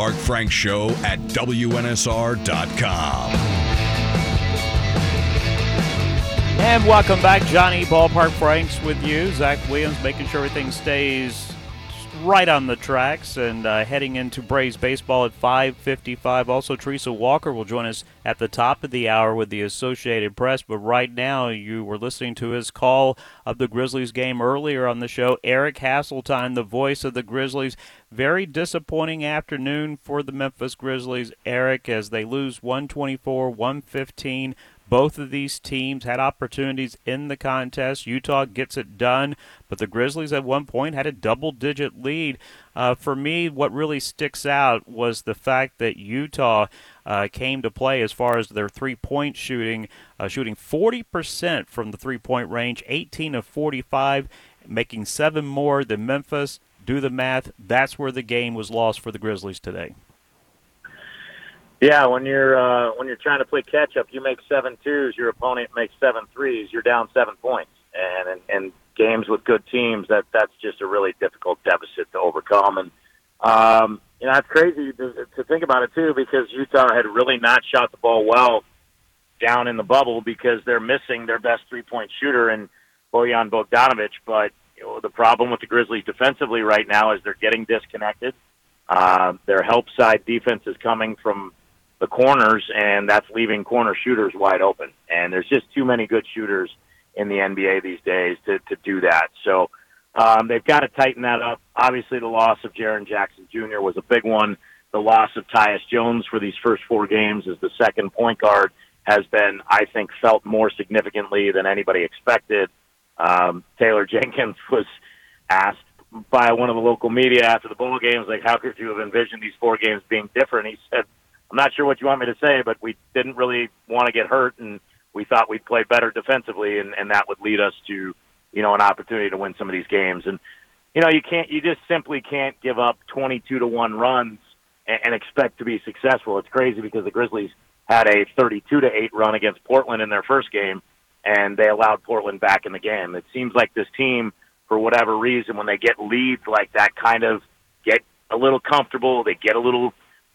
Ballpark Frank Show at WNSR.com. And welcome back. Johnny Ballpark Franks with you. Zach Williams making sure everything stays right on the tracks and heading into Braves baseball at 5:55. Also, Teresa Walker will join us at the top of the hour with the Associated Press. But right now, you were listening to his call of the Grizzlies game earlier on the show. Eric Hasseltine, the voice of the Grizzlies. Very disappointing afternoon for the Memphis Grizzlies, Eric, as they lose 124-115. Both of these teams had opportunities in the contest. Utah gets it done, but the Grizzlies at one point had a double-digit lead. For me, what really sticks out was the fact that Utah came to play as far as their three-point shooting, shooting 40% from the three-point range, 18 of 45, making 7 more than Memphis. Do the math. That's where the game was lost for the Grizzlies today. Yeah, when you're trying to play catch up, you make 7 twos, your opponent makes 7 threes, you're down 7 points. And games with good teams, that's just a really difficult deficit to overcome. And it's crazy to think about it too, because Utah had really not shot the ball well down in the bubble because they're missing their best 3-point shooter in Bojan Bogdanovic. But the problem with the Grizzlies defensively right now is they're getting disconnected. Their help side defense is coming from the corners, and that's leaving corner shooters wide open. And there's just too many good shooters in the NBA these days to do that. So they've got to tighten that up. Obviously, the loss of Jaren Jackson Jr. was a big one. The loss of Tyus Jones for these first 4 games as the second point guard has been, I think, felt more significantly than anybody expected. Taylor Jenkins was asked by one of the local media after the bowl games, like, how could you have envisioned these 4 games being different? He said, I'm not sure what you want me to say, but we didn't really want to get hurt, and we thought we'd play better defensively, and that would lead us to, an opportunity to win some of these games. And, you just simply can't give up 22-1 runs and expect to be successful. It's crazy because the Grizzlies had a 32-8 run against Portland in their first game, and they allowed Portland back in the game. It seems like this team, for whatever reason, when they get leads like that, kind of get a little comfortable, they get a little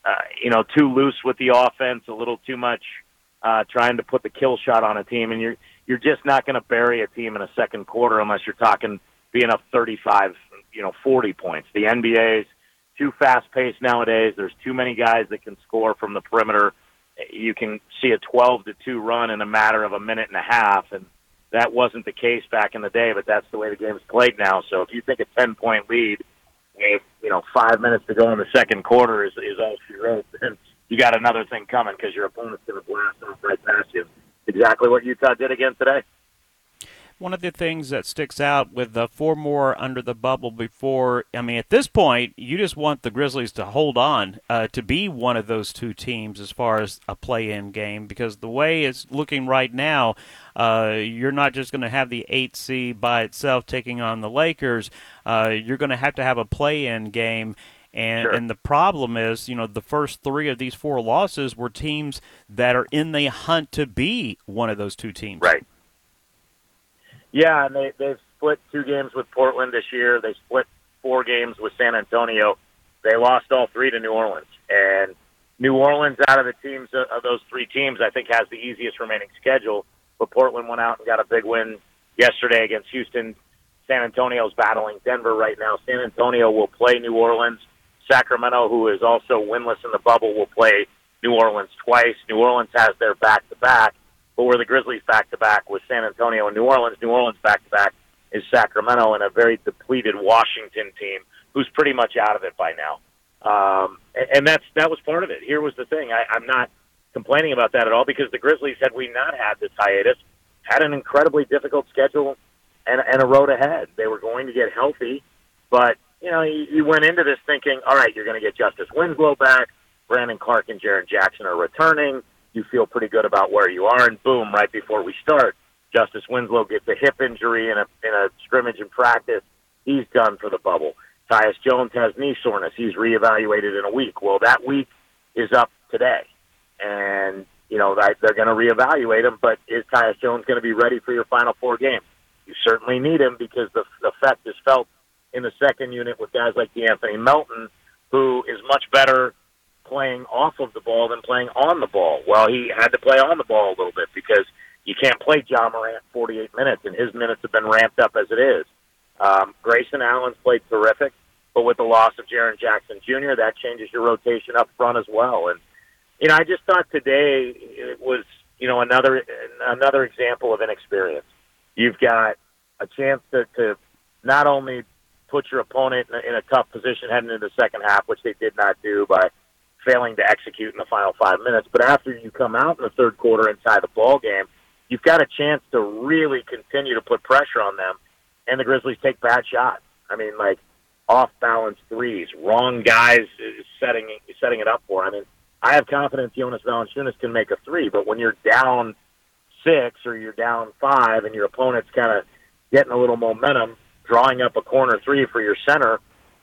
too loose with the offense, a little too much trying to put the kill shot on a team, and you're just not going to bury a team in a second quarter unless you're talking being up 35, 40 points. The NBA is too fast-paced nowadays. There's too many guys that can score from the perimeter. You can see a 12-2 run in a matter of a minute and a half, and that wasn't the case back in the day, but that's the way the game is played now. So if you think a 10-point lead with 5 minutes to go in the second quarter is all she wrote, then you got another thing coming because your opponent's going to blast off right past you. Exactly what Utah did again today. One of the things that sticks out with the 4 more under the bubble before, at this point, you just want the Grizzlies to hold on to be one of those 2 teams as far as a play-in game, because the way it's looking right now, you're not just going to have the 8 seed by itself taking on the Lakers. You're going to have a play-in game. And, sure. And the problem is, the first 3 of these 4 losses were teams that are in the hunt to be one of those 2 teams. Right. Yeah, and they've split 2 games with Portland this year. They split 4 games with San Antonio. They lost all 3 to New Orleans. And New Orleans, out of the teams of those 3 teams, I think has the easiest remaining schedule. But Portland went out and got a big win yesterday against Houston. San Antonio's battling Denver right now. San Antonio will play New Orleans. Sacramento, who is also winless in the bubble, will play New Orleans twice. New Orleans has their back-to-back. But where the Grizzlies back-to-back was San Antonio and New Orleans back-to-back is Sacramento and a very depleted Washington team who's pretty much out of it by now. And that was part of it. Here was the thing. I'm not complaining about that at all because the Grizzlies, had we not had this hiatus, had an incredibly difficult schedule and a road ahead. They were going to get healthy, but you went into this thinking, all right, you're going to get Justice Winslow back, Brandon Clark and Jaren Jackson are returning, you feel pretty good about where you are, and boom, right before we start, Justice Winslow gets a hip injury in a scrimmage in practice. He's done for the bubble. Tyus Jones has knee soreness. He's reevaluated in a week. Well, that week is up today, and they're going to reevaluate him, but is Tyus Jones going to be ready for your final 4 games? You certainly need him because the effect is felt in the second unit with guys like DeAnthony Melton, who is much better playing off of the ball than playing on the ball. Well, he had to play on the ball a little bit because you can't play Ja Morant 48 minutes, and his minutes have been ramped up as it is. Grayson Allen's played terrific, but with the loss of Jaren Jackson Jr., that changes your rotation up front as well. And, I just thought today it was, another example of inexperience. You've got a chance to not only put your opponent in a tough position heading into the second half, which they did not do by failing to execute in the final 5 minutes, but after you come out in the third quarter and tie the ball game, you've got a chance to really continue to put pressure on them, and the Grizzlies take bad shots. I mean, like off-balance threes, wrong guys setting it up for. I mean, I have confidence Jonas Valanciunas can make a three, but when you're down 6 or you're down 5 and your opponent's kind of getting a little momentum, drawing up a corner three for your center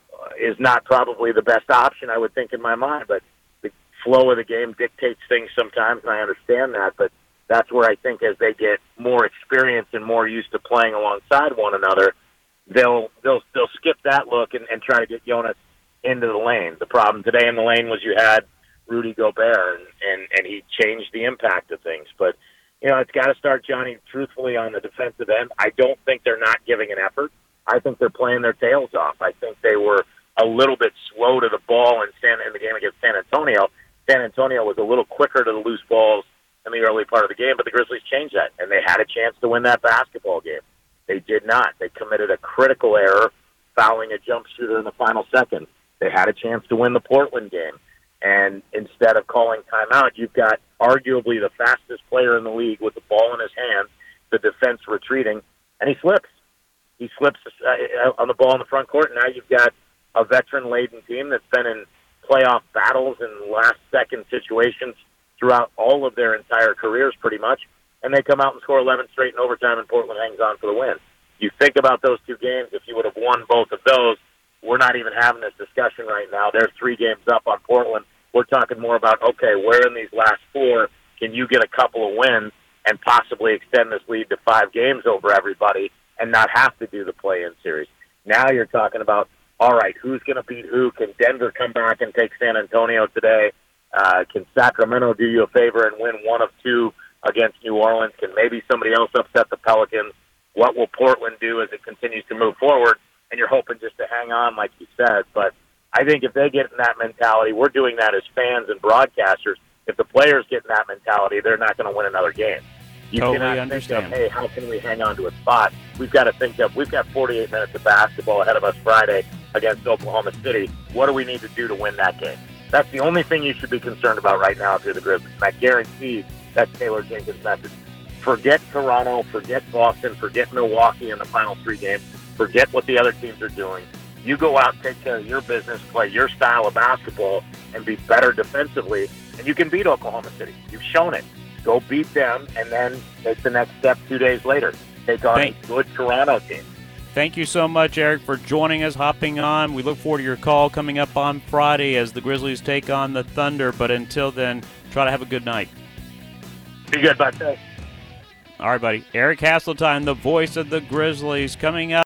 is not probably the best option, I would think, in my mind. But the flow of the game dictates things sometimes, and I understand that. But that's where I think as they get more experience and more used to playing alongside one another, they'll skip that look and try to get Jonas into the lane. The problem today in the lane was you had Rudy Gobert, and he changed the impact of things. But, it's got to start, Johnny, truthfully, on the defensive end. I don't think they're not giving an effort. I think they're playing their tails off. I think they were a little bit slow to the ball in the game against San Antonio. San Antonio was a little quicker to the loose balls in the early part of the game, but the Grizzlies changed that, and they had a chance to win that basketball game. They did not. They committed a critical error, fouling a jump shooter in the final second. They had a chance to win the Portland game. And instead of calling timeout, you've got arguably the fastest player in the league with the ball in his hand, the defense retreating, and he slips. He slips on the ball in the front court, and now you've got a veteran-laden team that's been in playoff battles and last-second situations throughout all of their entire careers pretty much, and they come out and score 11 straight in overtime, and Portland hangs on for the win. You think about those two games, if you would have won both of those, we're not even having this discussion right now. They're 3 games up on Portland. We're talking more about, okay, where in these last 4 can you get a couple of wins and possibly extend this lead to 5 games over everybody and not have to do the play-in series? Now you're talking about, all right, who's going to beat who? Can Denver come back and take San Antonio today? Can Sacramento do you a favor and win 1 of 2 against New Orleans? Can maybe somebody else upset the Pelicans? What will Portland do as it continues to move forward? And you're hoping just to hang on, like you said. But I think if they get in that mentality, we're doing that as fans and broadcasters. If the players get in that mentality, they're not going to win another game. You totally cannot understand. think of, hey, how can we hang on to a spot? We've got to think of, we've got 48 minutes of basketball ahead of us Friday against Oklahoma City. What do we need to do to win that game? That's the only thing you should be concerned about right now if you're the Grizzlies. And I guarantee that's Taylor Jenkins' message. Forget Toronto, forget Boston, forget Milwaukee in the final 3 games. Forget what the other teams are doing. You go out, take care of your business, play your style of basketball, and be better defensively, and you can beat Oklahoma City. You've shown it. Go beat them, and then take the next step 2 days later. Take on a good Toronto team. Thank you so much, Eric, for joining us, hopping on. We look forward to your call coming up on Friday as the Grizzlies take on the Thunder. But until then, try to have a good night. Be good, bud. All right, buddy. Eric Hasseltine, the voice of the Grizzlies, coming up.